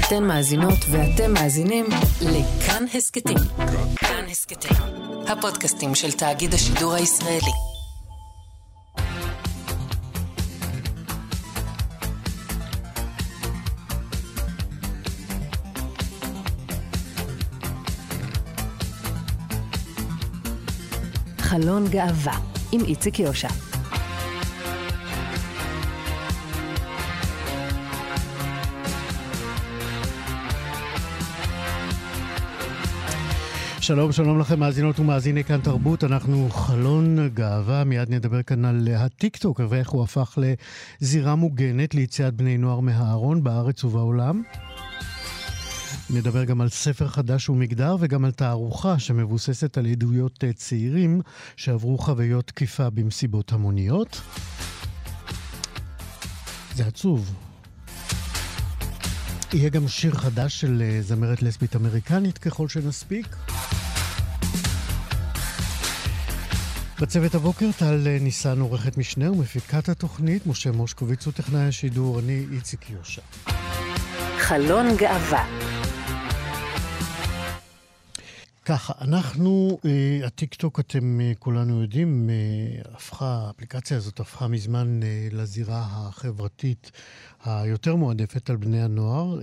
אתן מאזינות ואתם מאזינים לכאן הסקטים. כאן הסקטים, הפודקאסטים של תאגיד השידור הישראלי. חלון גאווה עם איציק יושע. שלום, שלום לכם מאזינות ומאזיני כאן תרבות. אנחנו חלון גאווה, מיד נדבר כאן על הטיקטוק ואיך הוא הפך לזירה מוגנת ליציאת בני נוער מהארון בארץ ובעולם. נדבר גם על ספר חדש ומגדר וגם על תערוכה שמבוססת על עדויות צעירים שעברו חוויות תקיפה במסיבות המוניות. זה עצוב. יהיה גם שיר חדש של זמרת לסבית אמריקנית ככל שנספיק. בצוות הבוקר טל ניסן עורכת משנה ומפיקת התוכנית, משה מושקוביץ הוא טכנאי השידור, אני איציק יושע. חלון גאווה. ככה, אנחנו, הטיקטוק אתם כולנו יודעים, האפליקציה הזאת הפכה מזמן לזירה החברתית היותר מועדפת על בני הנוער,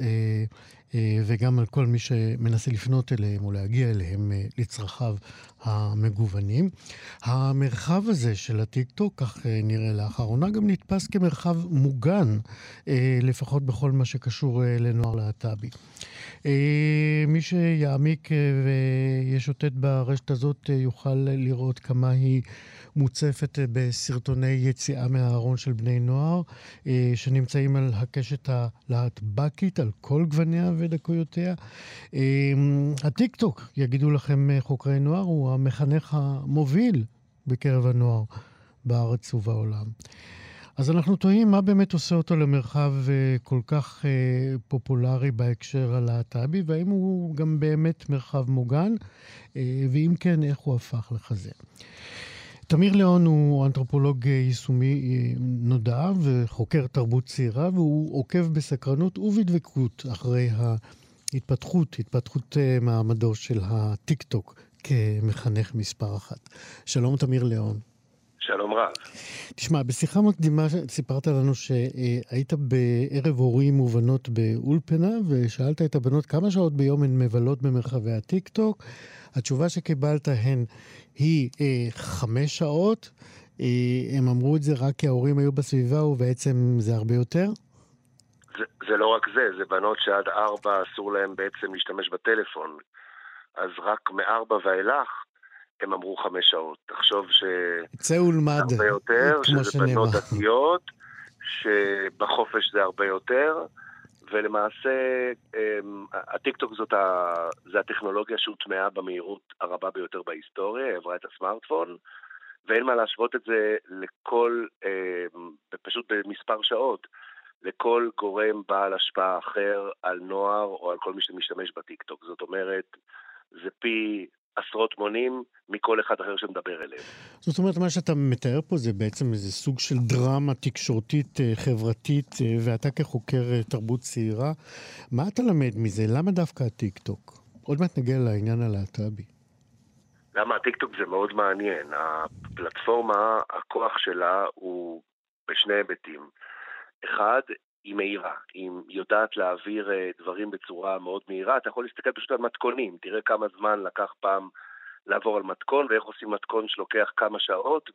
וגם על כל מי שמנסה לפנות אליהם או להגיע אליהם לצרכיו המגוונים. המרחב הזה של הטיקטוק, כך נראה לאחרונה, גם נתפס כמרחב מוגן, לפחות בכל מה שקשור לנוער להט"בי. מי שיעמיק וישוטט ברשת הזאת יוכל לראות כמה היא מוצפת בסרטוני יציאה מהארון של בני נוער שנמצאים על הקשת הלהט"בקית על כל גווניה ודקויותיה. הטיקטוק, יגידו לכם חוקרי נוער, הוא המחנך המוביל בקרב הנוער בארץ ובעולם. אז אנחנו תוהים מה באמת עושה אותו למרחב כל כך פופולרי בהקשר הלהט"בי, והאם הוא גם באמת מרחב מוגן, ואם כן, איך הוא הפך לכזה. תמיר ליאון הוא אנתרופולוג יישומי נודע וחוקר תרבות צעירה, והוא עוקב בסקרנות ובדבקות אחרי התפתחות מעמדו של הטיקטוק כמחנך מספר אחת. שלום תמיר ליאון. שלום רב. תשמע, בשיחה מקדימה סיפרת לנו שהיית בערב הורים ובנות באולפנה, ושאלת את הבנות כמה שעות ביום הן מבלות במרחבי הטיקטוק. התשובה שקיבלת היא 5 שעות. הם אמרו את זה רק כי ההורים היו בסביבה, ובעצם זה הרבה יותר? זה לא רק זה, זה בנות שעד 4 אסור להם בעצם להשתמש בטלפון. אז רק מ-4 ואילך הם אמרו 5 שעות. תחשוב צא ולמד, הרבה יותר, שזה שנאמר. בנות דתיות, שבחופש זה הרבה יותר, ולמעשה הטיקטוק זה הטכנולוגיה שהוטמעה במהירות הרבה ביותר בהיסטוריה, היא עברה את הסמארטפון, ואין מה להשוות את זה לכל, פשוט במספר שעות, לכל גורם בעל השפעה אחר על נוער או על כל מי שמשתמש בטיקטוק. זאת אומרת, זה פי עשרות מונים מכל אחד אחר שמדבר אליהם. זאת אומרת, מה שאתה מתאר פה זה בעצם איזה סוג של דרמה תקשורתית חברתית, ואתה כחוקר תרבות צעירה, מה אתה למד מזה? למה דווקא הטיקטוק? עוד מעט נגיע לעניין הלהט"בי. למה הטיקטוק זה מאוד מעניין. הפלטפורמה, הכוח שלה הוא בשני היבטים. אחד, היא מהירה, היא יודעת להעביר דברים בצורה מאוד מהירה. אתה יכול להסתכל פשוט על מתכונים, תראה כמה זמן לקח פעם לעבור על מתכון, ואיך עושים מתכון שלוקח כמה שעות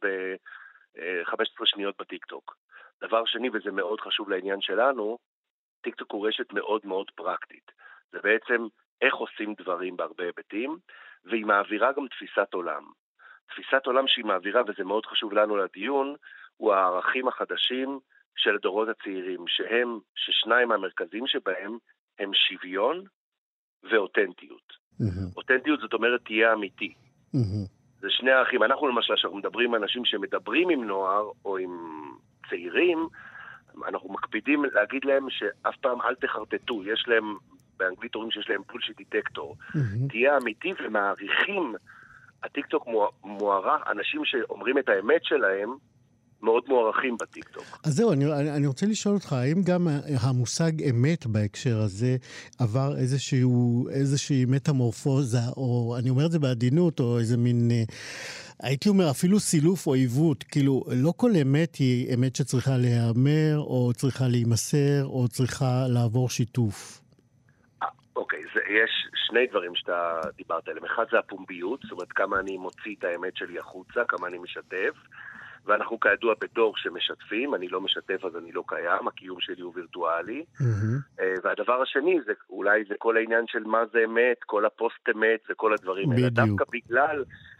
ב-15 שניות בטיקטוק. דבר שני, וזה מאוד חשוב לעניין שלנו, טיקטוק הוא רשת מאוד מאוד פרקטית. זה בעצם איך עושים דברים בהרבה היבטים, והיא מעבירה גם תפיסת עולם. תפיסת עולם שהיא מעבירה, וזה מאוד חשוב לנו לדיון, הוא הערכים החדשים של הדורות הצעירים, ששניים המרכזיים שבהם הם שוויון ואותנטיות. אותנטיות זאת אומרת תהיה אמיתי. זה שני הערכים. אנחנו למשל, שאנחנו מדברים עם אנשים שמדברים עם נוער או עם צעירים, אנחנו מקפידים להגיד להם שאף פעם אל תחרטטו. יש להם, באנגלית אומרים שיש להם בולשיט דיטקטור. תהיה אמיתי ומעריכים. הטיקטוק מוערך, אנשים שאומרים את האמת שלהם, מאוד מוערכים בטיקטוק. אז זהו, אני רוצה לשאול אותך, האם גם המושג אמת בהקשר הזה עבר איזושהי מטמורפוזה, או אני אומר את זה בעדינות, או איזה מין, הייתי אומר אפילו סילוף או עיוות, כאילו לא כל אמת היא אמת שצריכה להיאמר, או צריכה להימסר, או צריכה לעבור שיתוף. אוקיי, יש שני דברים שאתה דיברת עליהם. אחד זה הפומביות, זאת אומרת כמה אני מוציא את האמת שלי החוצה, כמה אני משתף, ואנחנו כידוע בדור שמשתפים, אני לא משתף אז אני לא קיים, הקיום שלי הוא וירטואלי. והדבר השני זה אולי זה כל העניין של מה זה אמת, כל הפוסט אמת וכל הדברים האלה. דווקא בגלל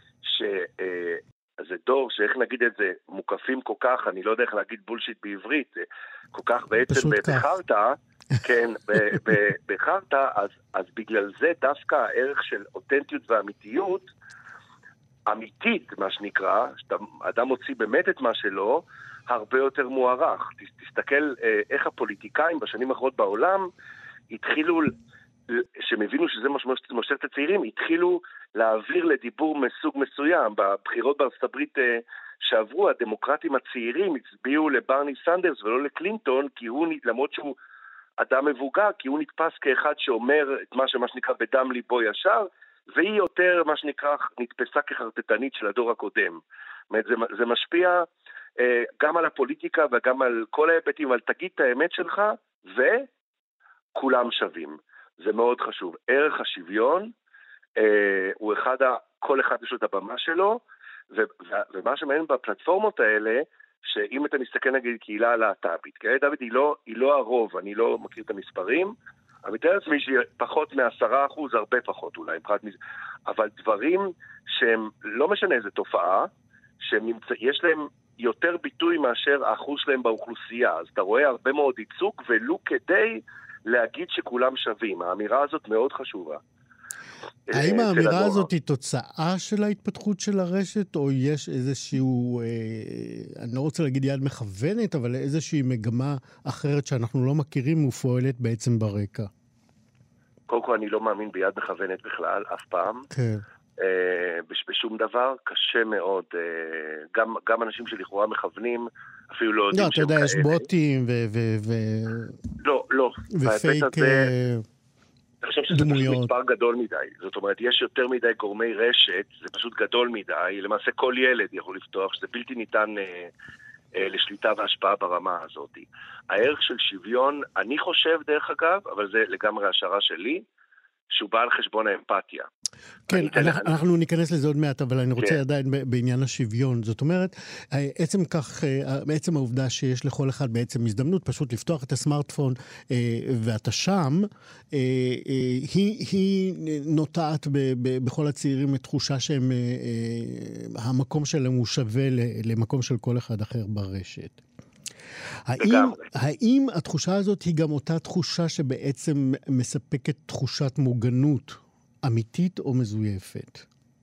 זה דור שאיך נגיד את זה, מוקפים כל כך, אני לא יודע איך להגיד בולשיט בעברית, כל כך בעצם בחרטה, כן, בחרטה, אז בגלל זה דווקא הערך של אותנטיות ואמיתיות, אמיתית, מה שנקרא, שאדם מוציא באמת את מה שלו, הרבה יותר מוערך. תסתכל איך הפוליטיקאים בשנים האחרונות בעולם התחילו, שמבינו שזה מושך את הצעירים, התחילו להעביר לדיבור מסוג מסוים. בבחירות בארצות הברית שעברו, הדמוקרטים הצעירים הצביעו לברני סנדרס ולא לקלינטון, כי הוא, למרות שהוא אדם מבוגר, כי הוא נתפס כאחד שאומר את מה שנקרא בדם ליבו ישר, והיא יותר, מה שנקרא, נתפסה כחרטטנית של הדור הקודם. זה משפיע גם על הפוליטיקה וגם על כל ההיבטים, אבל תגיד את האמת שלך, וכולם שווים. זה מאוד חשוב. ערך השוויון הוא כל אחד יש לו את הבמה שלו, ומה שמעניין בפלטפורמות האלה, שאם אתה מסתכל נגיד קהילה הלהט"בית, קהילה הלהט"בית היא לא הרוב, אני לא מכיר את המספרים, אני מתאר לעצמי שפחות מ10%, הרבה פחות אולי, אבל דברים שהם, לא משנה איזה תופעה, שיש להם יותר ביטוי מאשר האחוז שלהם באוכלוסייה, אז אתה רואה הרבה מאוד ייצוג, ולו כדי להגיד שכולם שווים, האמירה הזאת מאוד חשובה. האם האמירה הזאת היא תוצאה של ההתפתחות של הרשת, או יש איזשהו, אני לא רוצה להגיד יד מכוונת, אבל איזושהי מגמה אחרת שאנחנו לא מכירים ופועלת בעצם ברקע? קודם כל אני לא מאמין ביד מכוונת בכלל, אף פעם. כן. בשום דבר, קשה מאוד. גם אנשים שלכאורה מכוונים, אפילו לא יודעים שהם כאלה. לא, אתה יודע, יש בוטים לא. ופייק אני חושב שזה פשוט מספר גדול מדי. זאת אומרת, יש יותר מדי גורמי רשת, זה פשוט גדול מדי. למעשה כל ילד יכול לפתוח, שזה בלתי ניתן לשליטה והשפעה ברמה הזאת. הערך של שוויון, אני חושב דרך אגב, אבל זה לגמרי השערה שלי, שהוא בא על חשבון האמפתיה. כן, אנחנו ניכנס לזה עוד מעט, אבל אני רוצה עדיין בעניין השוויון. זאת אומרת, עצם העובדה שיש לכל אחד בעצם הזדמנות פשוט לפתוח את הסמארטפון ואתה שם, היא נוטעת בכל הצעירים את תחושה שהמקום שלהם הוא שווה למקום של כל אחד אחר ברשת. האם התחושה הזאת היא גם אותה תחושה שבעצם מספקת תחושת מוגנות אמיתית או מזויפת?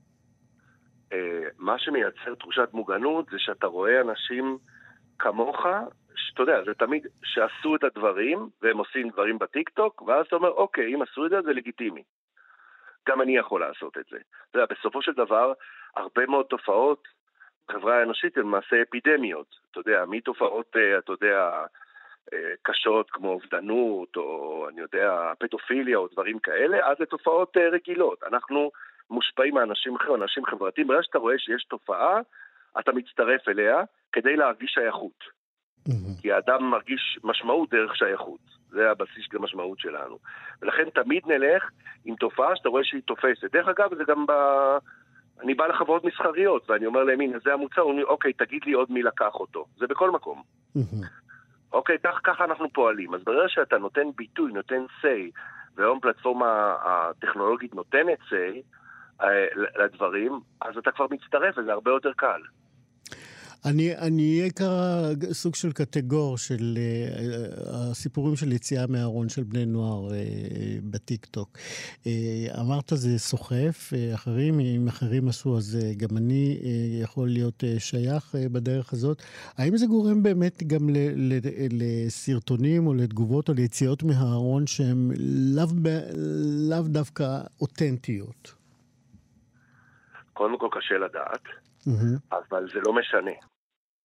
מה שמייצר תחושת מוגנות זה שאתה רואה אנשים כמוך, שאתה יודע, זה תמיד שעשו את הדברים והם עושים דברים בטיקטוק, ואז אתה אומר, אוקיי, אם עשו את זה, זה לגיטימי. גם אני יכול לעשות את זה. אתה יודע, בסופו של דבר, הרבה מאוד תופעות בחברה האנושית הן למעשה אפידמיות. אתה יודע, מתופעות, אתה יודע, קשות כמו אובדנות, או אני יודע, פדופיליה או דברים כאלה, אז זה תופעות רגילות. אנחנו מושפעים מאנשים אחרים, אנשים חברתיים. ברגע שאתה רואה שיש תופעה, אתה מצטרף אליה כדי להרגיש שייכות. כי האדם מרגיש משמעות דרך שייכות. זה הבסיס של המשמעות שלנו. ולכן תמיד נלך עם תופעה שאתה רואה שהיא תופסת. דרך אגב, זה גם אני בא לחברות מסחריות, ואני אומר להם, הנה, זה המוצר, הוא אומר, אוקיי, תגיד לי עוד מי לקח אותו. זה בכל מקום. אוקיי, ככה אנחנו פועלים. אז ברגע שאתה נותן ביטוי, נותן say, והיום פלטפורמה הטכנולוגית נותנת say לדברים, אז אתה כבר מצטרף, וזה הרבה יותר קל. אני אהיה סוג של קטגור של הסיפורים של יציאה מהארון של בני נוער בטיקטוק. אמרת זה סוחף, אם אחרים עשו, אז גם אני יכול להיות שייך בדרך הזאת. האם זה גורם באמת גם לסרטונים או לתגובות או ליציאות מהארון שהן לאו דווקא אותנטיות? קודם כל קשה לדעת, אבל זה לא משנה.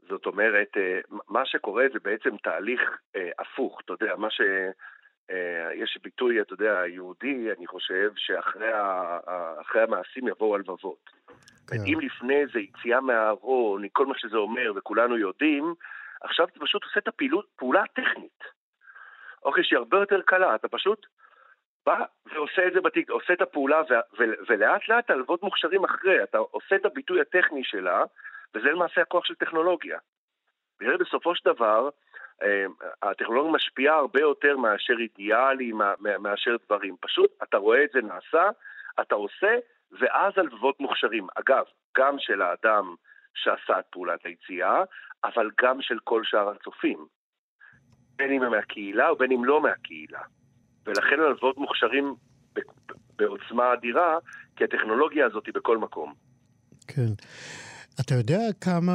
זאת אומרת, מה שקורה זה בעצם תהליך הפוך, אתה יודע, יש ביטוי, אתה יודע, היהודי, אני חושב, שאחרי המעשים יבואו הלבבות. אם לפני זה יציאה מהארון, כל מה שזה אומר, וכולנו יודעים, עכשיו אתה פשוט עושה את הפעולה הטכנית. אוקיי, שהיא הרבה יותר קלה, אתה פשוט בא ועושה את זה בתיק, עושה את הפעולה, ולאט לאט הלוות מוכשרים אחרי, אתה עושה את הביטוי הטכני שלה, וזה למעשה הכוח של טכנולוגיה. בסופו של דבר, הטכנולוגיה משפיעה הרבה יותר מאשר אידיאלי, מאשר דברים. פשוט אתה רואה את זה נעשה, אתה עושה, ואז הלבבות מוכשרים. אגב, גם של האדם שעשה את פעולת היציאה, אבל גם של כל שאר הצופים. בין אם הם מהקהילה או בין אם לא מהקהילה. ולכן הלבבות מוכשרים בעוצמה אדירה, כי הטכנולוגיה הזאת היא בכל מקום. כן. אתה יודע כמה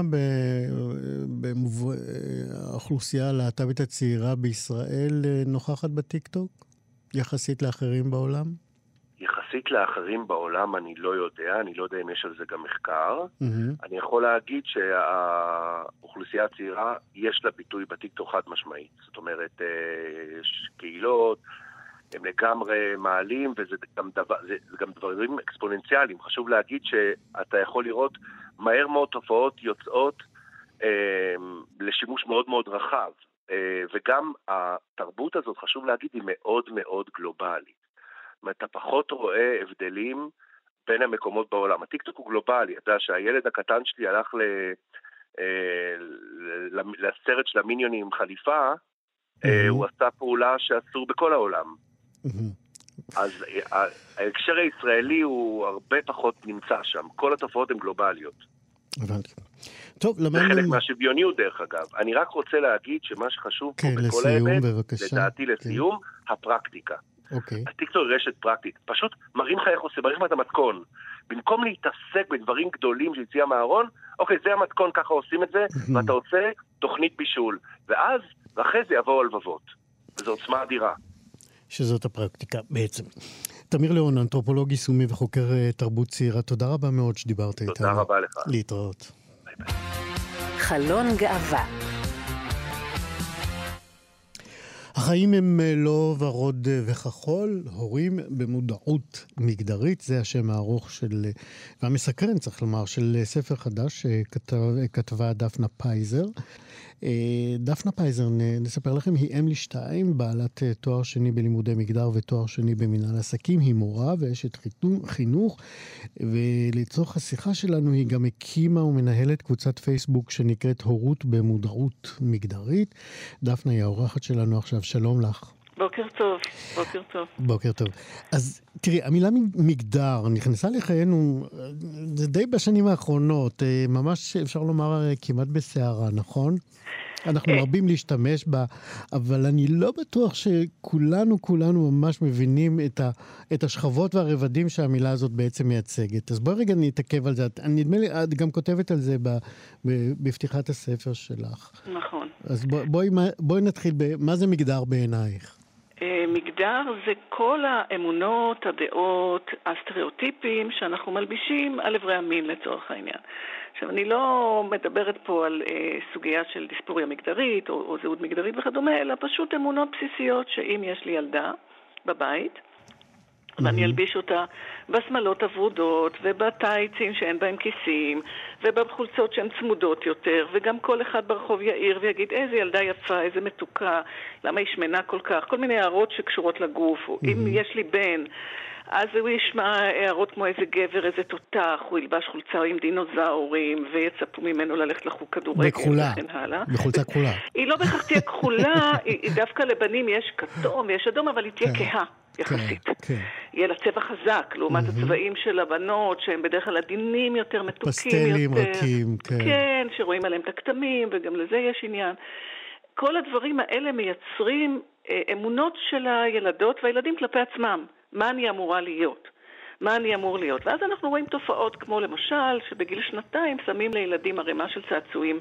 האוכלוסייה הלהט"בית הצעירה בישראל נוכחת בטיקטוק? יחסית לאחרים בעולם? יחסית לאחרים בעולם אני לא יודע אם יש על זה גם מחקר. אני יכול להגיד שהאוכלוסייה הצעירה יש לה ביטוי בטיקטוק חד משמעית. זאת אומרת, יש קהילות, הם לגמרי מעלים, וזה גם דברים אקספוננציאליים. חשוב להגיד שאתה יכול לראות מהר מאוד תופעות יוצאות לשימוש מאוד מאוד רחב. וגם התרבות הזאת, חשוב להגיד, היא מאוד מאוד גלובלית. זאת אומרת, אתה פחות רואה הבדלים בין המקומות בעולם. הטיקטוק הוא גלובלי. אתה יודע שהילד הקטן שלי הלך לסרט של המיניונים עם חליפה, הוא עשה פעולה שאסור בכל העולם. אז ההקשר הישראלי הוא הרבה פחות נמצא שם. כל התופעות הן גלובליות. הבנתי. טוב, זה חלק מהשוויוניות דרך אגב. אני רק רוצה להגיד שמה שחשוב פה בכל האמת, לדעתי לסיום, הפרקטיקה. הטיקטוק היא רשת פרקטית. פשוט מראים לך איך עושה, מראים לך את המתכון. במקום להתעסק בדברים גדולים שיציאה מהארון, אוקיי, זה המתכון, ככה עושים את זה, ואתה עושה תוכנית בישול. ואז, ואחרי זה יבואו הלבבות. וזו עוצמה אדירה. שזאת הפרקטיקה בעצם. תמיר ליאון, אנתרופולוג יישומי וחוקר תרבות צעירה, תודה רבה מאוד שדיברת איתנו. תודה רבה לך. להתראות. ביי ביי. חלון גאווה. החיים הם לא ורוד וכחול, הורים במודעות מגדרית, זה השם הארוך של, והמסקרן צריך לומר, של ספר חדש שכתבה דפנה פייזר. דפנה פייזר, נספר לכם, היא אם לשתיים, בעלת תואר שני בלימודי מגדר ותואר שני במנהל עסקים, היא מורה ואשת חינוך, ולצורך השיחה שלנו היא גם הקימה ומנהלת קבוצת פייסבוק שנקראת הורות במודעות מגדרית. דפנה היא האורחת שלנו עכשיו, שלום לך. בוקר טוב, בוקר טוב. בוקר טוב. אז תראי, המילה מגדר נכנסה לחיינו, זה די בשנים האחרונות, ממש אפשר לומר כמעט בסערה, נכון? אנחנו מרבים להשתמש בה, אבל אני לא בטוח שכולנו ממש מבינים את השכבות והרבדים שהמילה הזאת בעצם מייצגת. אז בואי רגע נתעכב על זה. נדמה לי, את גם כותבת על זה בפתיחת הספר שלך. נכון. אז בואי נתחיל מה זה מגדר בעינייך? מגדר זה כל האמונות, הדעות, הסטריאוטיפים שאנחנו מלבישים על עברי המין לצורך העניין. עכשיו, אני לא מדברת פה על סוגיה של דיספוריה מגדרית או זהות מגדרית וכדומה, אלא פשוט אמונות בסיסיות שאם יש לי ילדה בבית, ואני אלביש אותה בשמלות הוורודות ובטייצים שאין בהם כיסים ובחולצות שהן צמודות יותר, וגם כל אחד ברחוב יאיר ויגיד איזה ילדה יפה, איזה מתוקה, למה היא שמנה כל כך, כל מיני הערות שקשורות לגוף. אם יש לי בן, אז הוא ישמע הערות כמו איזה גבר, איזה תותח, הוא ילבש חולצה עם דינוזאורים ויצפו ממנו ללכת לחוג כדורגל וכן הלאה. בחולצה כחולה. היא לא בהכרח תהיה כחולה, דווקא לבנים יש כתום ויש אדום, אבל היא תהיה כהה יחסית. יהיה לה צבע חזק, לעומת הצבעים של הבנות, שהם בדרך כלל עדינים יותר, מתוקים פסטלים, יותר. רכים, כן, שרואים עליהם את הכתמים, וגם לזה יש עניין. כל הדברים האלה מייצרים אמונות של הילדות והילדים כלפי עצמם. מה אני אמורה להיות? מה אני אמור להיות? ואז אנחנו רואים תופעות כמו למשל, שבגיל 2 שמים לילדים ערימה של צעצועים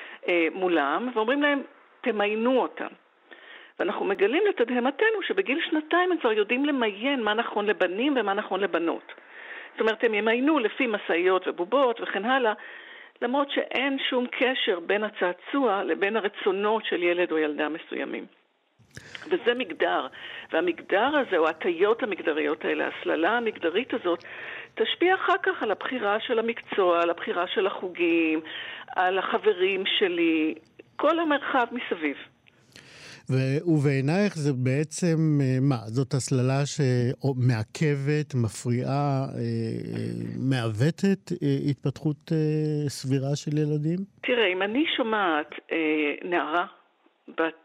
מולם, ואומרים להם, תמיינו אותם. ואנחנו מגלים לתדהמתנו שבגיל 2 הם כבר יודעים למיין מה נכון לבנים ומה נכון לבנות. זאת אומרת, הם ימיינו לפי מסעיות ובובות וכן הלאה. למרות שאין שום קשר בין הצעצוע לבין הרצונות של ילד או ילדה מסוימים. וזה מגדר, והמגדר הזה, או הטיות המגדריות האלה, הסללה המגדרית הזאת, תשפיע אחר כך על הבחירה של המקצוע, על הבחירה של החוגים, על החברים שלי, כל המרחב מסביב. ובעינייך זה בעצם, מה? זאת הסללה שמעכבת, מפריעה, מעוותת התפתחות סבירה של ילדים? תראה, אם אני שומעת נערה בת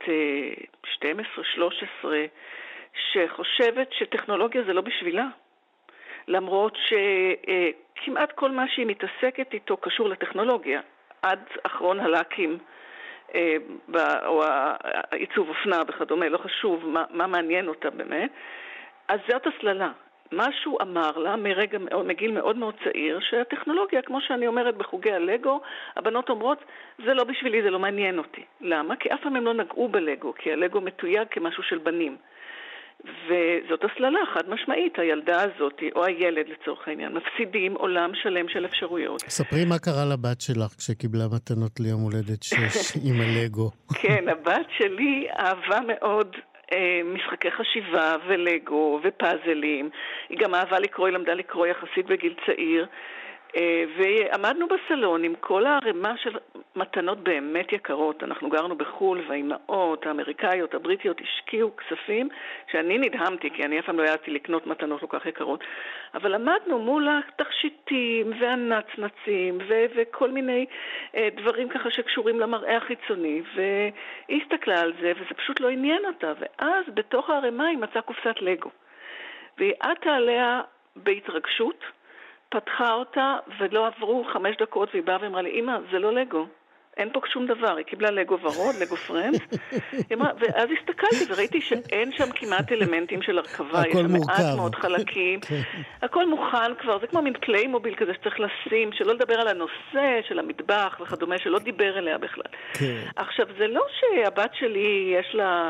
12-13 שחושבת שטכנולוגיה זה לא בשבילה, למרות שכמעט כל מה שהיא מתעסקת איתו קשור לטכנולוגיה, עד אחרון הלקים, או העיצוב אופנה וכדומה, לא חשוב מה מעניין אותה באמת, אז זאת הסללה. משהו אמר לה מגיל מאוד מאוד צעיר, שהטכנולוגיה, כמו שאני אומרת בחוגי הלגו, הבנות אומרות, זה לא בשבילי, זה לא מעניין אותי. למה? כי אף פעם הם לא נגעו בלגו, כי הלגו מתויג כמשהו של בנים. וזאת הסללה חד משמעית, הילדה הזאת, או הילד לצורך העניין, מפסידים עולם שלם של אפשרויות. ספרי מה קרה לבת שלך כשקיבלה מתנות ליום הולדת 6 עם הלגו. כן, הבת שלי אהבה מאוד משחקי חשיבה ולגו ופאזלים. היא גם אהבה לקרוא, היא למדה לקרוא יחסית בגיל צעיר. ועמדנו בסלון עם כל הרמה של מתנות באמת יקרות. אנחנו גרנו בחול, והאימהות האמריקאיות, הבריטיות, השקיעו כספים שאני נדהמתי, כי אני אף פעם לא ידעתי לקנות מתנות כל כך יקרות. אבל עמדנו מול התכשיטים והנצנצים וכל מיני דברים ככה שקשורים למראה החיצוני, והיא הסתכלה על זה וזה פשוט לא עניין אותה. ואז בתוך הרמה היא מצאה קופסת לגו. והיא עטה עליה בהתרגשות, פתחה אותה ולא עברו 5 דקות והיא באה ואמרה לי, אמא, זה לא לגו, אין פה שום דבר. היא קיבלה לגו ורוד, לגו פרנדס, ואז הסתכלתי וראיתי שאין שם כמעט אלמנטים של הרכבה, יש שם מעט מאוד חלקים, הכל מוכן כבר, זה כמו מין פליימוביל כזה שצריך לשים, שלא לדבר על הנושא של המטבח וכדומה, שלא דיבר אליה בכלל. עכשיו, זה לא שהבת שלי יש לה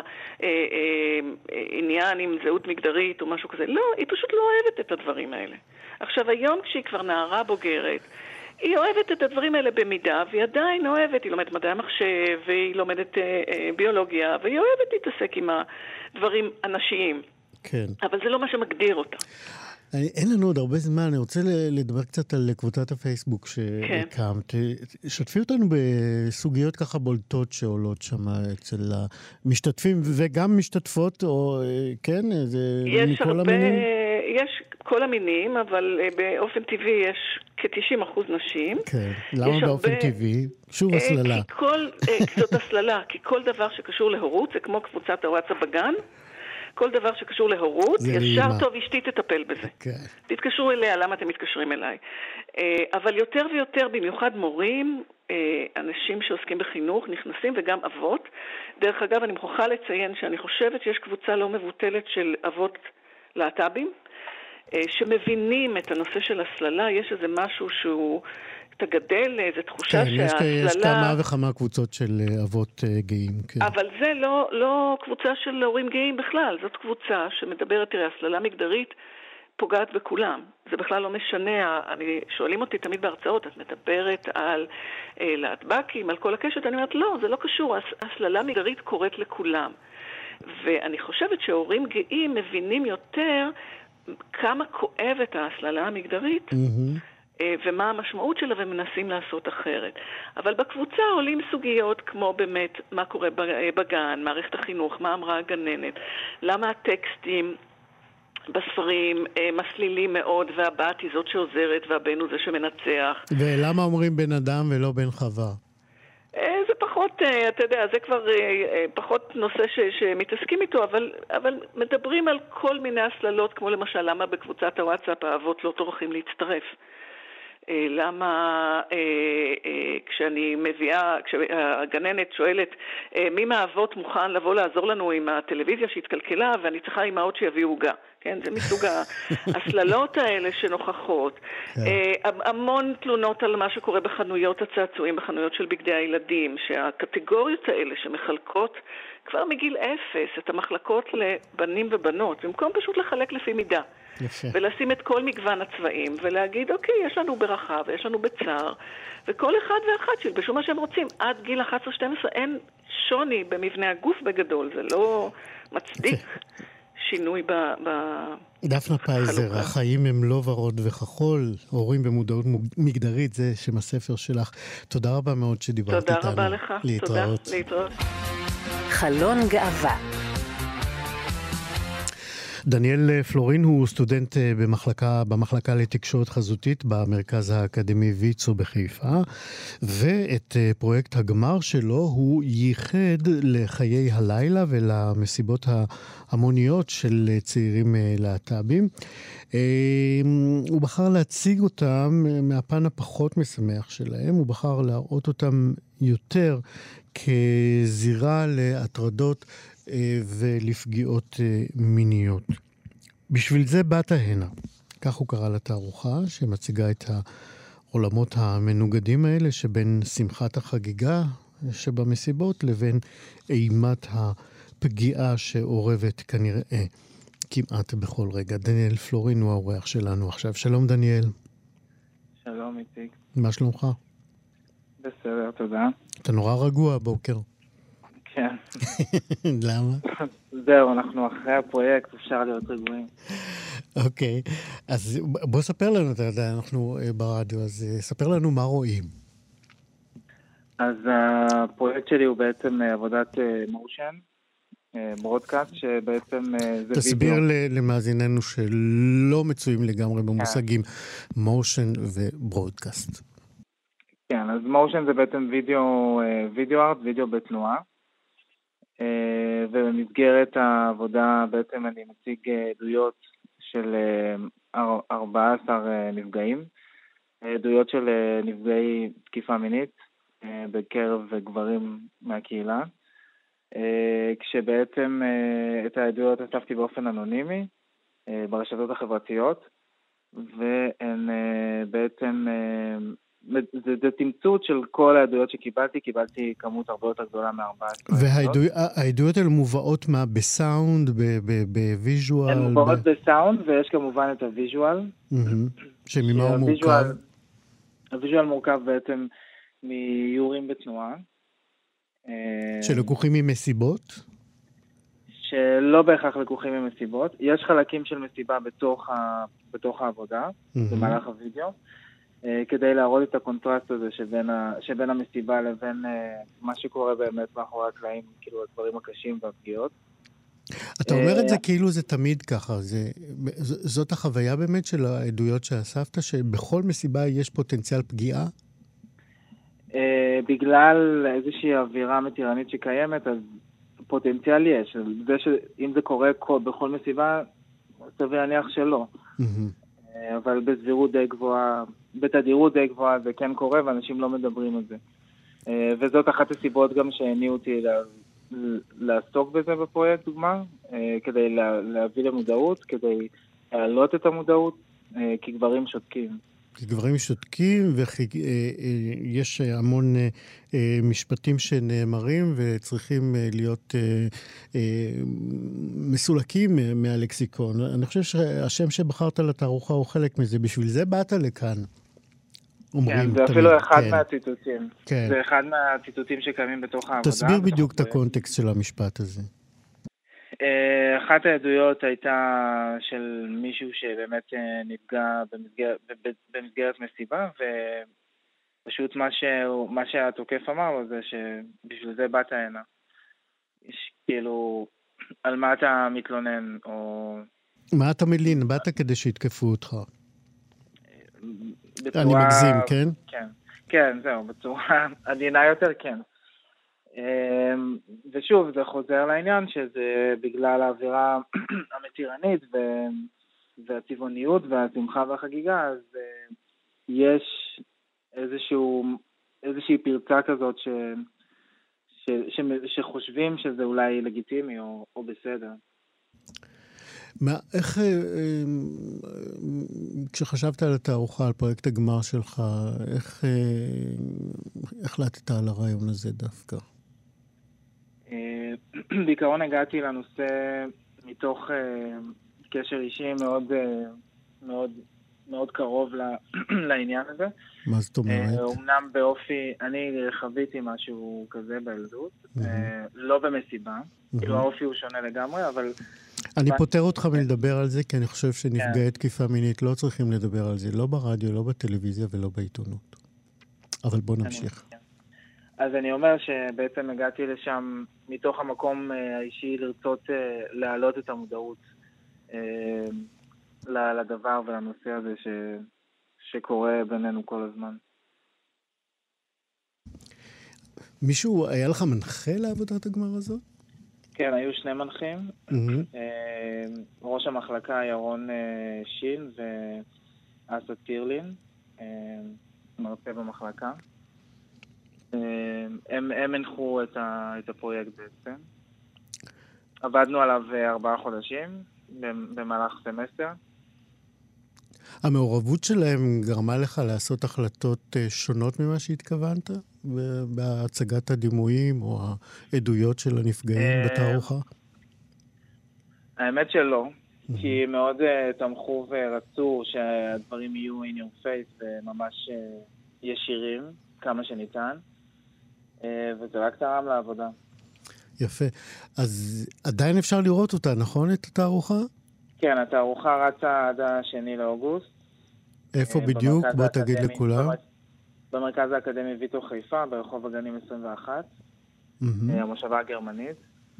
עניין עם זהות מגדרית או משהו כזה, לא, היא פשוט לא אוהבת את הדברים האלה. עכשיו, היום כשהיא כבר נערה בוגרת, היא אוהבת את הדברים האלה במידה, והיא עדיין אוהבת, היא לומדת מדעי המחשב, והיא לומדת ביולוגיה, והיא אוהבת להתעסק עם הדברים אנשיים. כן. אבל זה לא מה שמגדיר אותה. אין לנו עוד הרבה זמן, אני רוצה לדבר קצת על קבוצת הפייסבוק שהקמת. שתפי אותנו בסוגיות ככה בולטות שעולות שם אצל המשתתפים, וגם משתתפות, או כן, זה מכל המינים? יש כל המינים, אבל באופן טבעי יש כ-90% נשים. כן, למה באופן טבעי? שוב הסללה. זאת הסללה, כי כל דבר שקשור להורות, זה כמו קבוצת הוואטסאפ בגן, כל דבר שקשור להורות, ישר טוב אשתי תטפל בזה. תתקשרו אליה, למה אתם מתקשרים אליי? אבל יותר ויותר, במיוחד מורים, אנשים שעוסקים בחינוך, נכנסים וגם אבות. דרך אגב, אני מוכרחה לציין שאני חושבת שיש קבוצה לא מבוטלת של אבות להט"בים, שמבינים את הנושא של הסללה. יש איזה משהו שהוא תגדל, איזו תחושה שההסללה... יש כמה וכמה קבוצות של אבות גאים. כן. אבל זה לא קבוצה של הורים גאים בכלל, זאת קבוצה שמדברת, תראה, הסללה מגדרית פוגעת בכולם. זה בכלל לא משנה, שואלים אותי תמיד בהרצאות, את מדברת על להטבקים, על כל הקשת, אני אומרת, לא, זה לא קשור, הסללה מגדרית קורית לכולם. ואני חושבת שהורים גאים מבינים יותר כמה כואבת ההסללה המגדרית, ומה המשמעות שלה, ומנסים לעשות אחרת. אבל בקבוצה עולים סוגיות כמו באמת מה קורה בגן, מערכת החינוך, מה אמרה הגננת, למה הטקסטים בספרים מסלילים מאוד, והבת היא זאת שעוזרת והבן הוא זה שמנצח. ולמה אומרים בן אדם ולא בן חווה? זה פחות, אתה יודע, זה כבר פחות נושא שמתעסקים איתו, אבל מדברים על כל מיני הסללות, כמו למשל, למה בקבוצת הוואטסאפ האבות לא טורחים להצטרף? למה כשהגננת שואלת מי מהאבות מוכן לבוא לעזור לנו עם הטלוויזיה שהתקלקלה ואני צריכה אימהות שיביאו עוגה, כן? זה מסוג הסללות האלה שנוכחות. המון תלונות על מה שקורה בחנויות הצעצועים, בחנויות של בגדי הילדים, שהקטגוריות האלה שמחלקות כבר מגיל 0 את המחלקות לבנים ובנות, במקום פשוט לחלק לפי מידה. יפה. ולשים את כל מגוון הצבעים ולהגיד, אוקיי, יש לנו בברכה ויש לנו בצער, וכל אחד ואחת שילבשו מה שהם רוצים. עד גיל 11-12 אין שוני במבנה הגוף בגדול, זה לא מצדיק שינוי דפנה פייזר, החיים הם לא ורוד וכחול, הורים במודעות מגדרית, זה שם הספר שלך. תודה רבה מאוד שדיברת איתנו. תודה רבה לך. להתראות. תודה, להתראות. חלון גאווה. דניאל פלורין הוא סטודנט במחלקה לתקשורת חזותית במרכז האקדמי ויצו בחיפה, ואת פרויקט הגמר שלו הוא ייחד לחיי הלילה ולמסיבות ההמוניות של צעירים להט"בים. הוא בחר להציג אותם מהפן הפחות משמח שלהם, הוא בחר להראות אותם יותר כזירה להטרדות ולפגיעות מיניות. בשביל זה באת הנה. כך הוא קרא לתערוכה שמציגה את העולמות המנוגדים האלה שבין שמחת החגיגה שבמסיבות לבין אימת הפגיעה שעורבת כנראה כמעט בכל רגע. דניאל פלורין הוא האורח שלנו עכשיו. שלום דניאל. שלום איציק. מה שלומך? בסדר, תודה. אתה נורא רגוע בוקר. כן. למה? זהו, אנחנו אחרי הפרויקט, אפשר להיות רגועים. אוקיי, אז בוא ספר לנו, אתה יודע, אנחנו ברדיו, אז ספר לנו מה רואים. אז הפרויקט שלי הוא בעצם עבודת מושן, ברודקאסט, שבעצם זה וידאו. תסביר למאזיננו שלא מצויים לגמרי במושגים מושן וברודקאסט. כן, אז מושן זה בעצם וידאו ארט, וידאו בתנועה. ובמסגרת העבודה בעצם אני מציג עדויות של 14 נפגעים, עדויות של נפגעי תקיפה מינית בקרב גברים מהקהילה, כשבעצם את העדויות אספתי באופן אנונימי ברשתות החברתיות, והן בעצם זה תמצות של כל העדויות שקיבלתי, קיבלתי כמות הרבה יותר גדולה מ-14. והעדויות האלה מובאות מה? בסאונד, בוויז'ואל? הן מובאות בסאונד, ויש כמובן את הוויז'ואל. שממה הוא מורכב? הוויז'ואל מורכב בעצם מאיורים בתנועה. שלקוחים ממסיבות? שלא בהכרח לקוחים ממסיבות. יש חלקים של מסיבה בתוך העבודה, במהלך הווידאו. כדי להראות את הקונטרסט הזה שבין המסיבה לבין מה שקורה באמת מאחורי הקלעים, כאילו הדברים הקשים והפגיעות. אתה אומר את זה כאילו זה תמיד ככה, זאת החוויה באמת של העדויות שאספת, שבכל מסיבה יש פוטנציאל פגיעה? בגלל איזושהי אווירה מתירנית שקיימת, אז פוטנציאל יש. זה שאם זה קורה בכל מסיבה, סביר להניח שלא. אבל בסבירות די גבוהה, בתדירות די גבוהה זה כן קורה, ואנשים לא מדברים על זה. וזאת אחת הסיבות גם שהניעו אותי לעסוק בזה בפרויקט דוגמה, כדי להביא למודעות, כדי להעלות את המודעות, כי גברים שותקים. כי גברים שותקים, ויש המון משפטים שנאמרים, וצריכים להיות מסולקים מהלקסיקון. אני חושב שהשם שבחרת לתערוכה הוא חלק מזה, בשביל זה באת לכאן. כן, זה אפילו אחד מהציטוטים. זה אחד מהציטוטים שקיימים בתוך העבודה. תסביר בדיוק את הקונטקסט של המשפט הזה. אחת העדויות הייתה של מישהו שבאמת נפגע במסגרת מסיבה, ופשוט מה שהתוקף אמר לו זה שבשביל זה באת הנה. כאילו, על מה אתה מתלונן, או... מה אתה מלין? באת כדי שיתקפו אותך. אני מגזים, כן? כן, כן, זהו, בצורה עדינה יותר, כן. ושוב, זה חוזר לעניין שזה בגלל האווירה המתירנית והצבעוניות והשמחה והחגיגה, אז יש איזושהי פרצה כזאת שחושבים שזה אולי לגיטימי או בסדר. איך, כשחשבת על התערוכה, על פרויקט הגמר שלך, איך החלטת על הרעיון הזה דווקא? בעיקרון הגעתי לנושא מתוך קשר אישי מאוד, מאוד מאוד קרוב לעניין הזה. מה זאת אומרת? אומנם באופי, אני חוויתי משהו כזה בילדות, לא במסיבה, כאילו האופי הוא שונה לגמרי, אבל... אני פותר אותך מלדבר על זה, כי אני חושב שנפגעי תקיפה מינית לא צריכים לדבר על זה, לא ברדיו, לא בטלוויזיה ולא בעיתונות. אבל בוא נמשיך. אז אני אומר שבעצם הגעתי לשם מתוך המקום האישי לרצות להעלות את המודעות לדבר ולנושא הזה שקורה בינינו כל הזמן. מישהו, היה לך מנחה לעבודת הגמר הזאת? כן, היו שני מנחים. ראש המחלקה ירון שין ואסה טירלין, מרצה במחלקה. הם הנחו את הפרויקט בעצם. עבדנו עליו 4 חודשים במהלך סמסטר. המעורבות שלהם גרמה לך לעשות החלטות שונות ממה שהתכוונת? בהצגת הדימויים או העדויות של הנפגעים בתערוכה? האמת שלא, כי מאוד תמכו ורצו שהדברים יהיו in your face וממש ישירים כמה שניתן, וזה רק תרם לעבודה. יפה. אז עדיין אפשר לראות אותה, נכון? את התערוכה? כן, התערוכה רצה עד 2 לאוגוסט. איפה בדיוק? בוא תגיד לכולם. במרכז האקדמי ויטו חיפה, ברחוב הגנים 21, המושבה הגרמנית.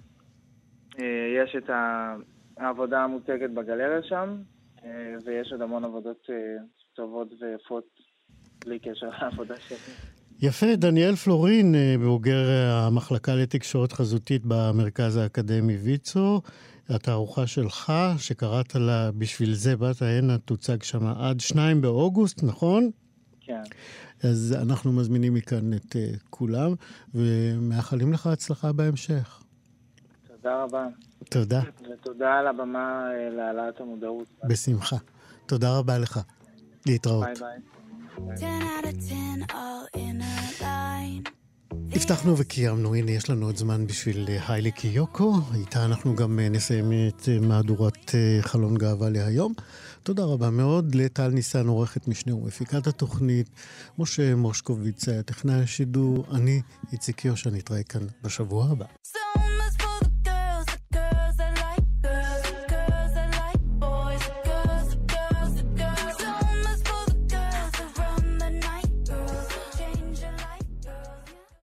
יש את העבודה המוצגת בגלריה שם, ויש עוד המון עבודות טובות ויפות בלי קשר לעבודה שלי. יפה, דניאל פלורין, בוגר המחלקה לתקשורת חזותית במרכז האקדמי ויצו. התערוכה שלך, שקראת לה בשביל זה, באת הנה, תוצג שם עד 2 באוגוסט, נכון? כן. אז אנחנו מזמינים מכאן את כולם, ומאחלים לך הצלחה בהמשך. תודה רבה. תודה. ותודה על הבמה להעלאת המודעות. בשמחה. תודה רבה לך. להתראות. ביי ביי. הבטחנו וקיימנו, הנה יש לנו עוד זמן בשביל היילי קיוקו, איתה אנחנו גם נסיים את מהדורת חלון גאווה להיום. תודה רבה מאוד לטל ניסן, עורכת משנה ומפיקת התוכנית, משה מושקוביץ, טכנאי השידור, אני איציק יושע, נתראה כאן בשבוע הבא.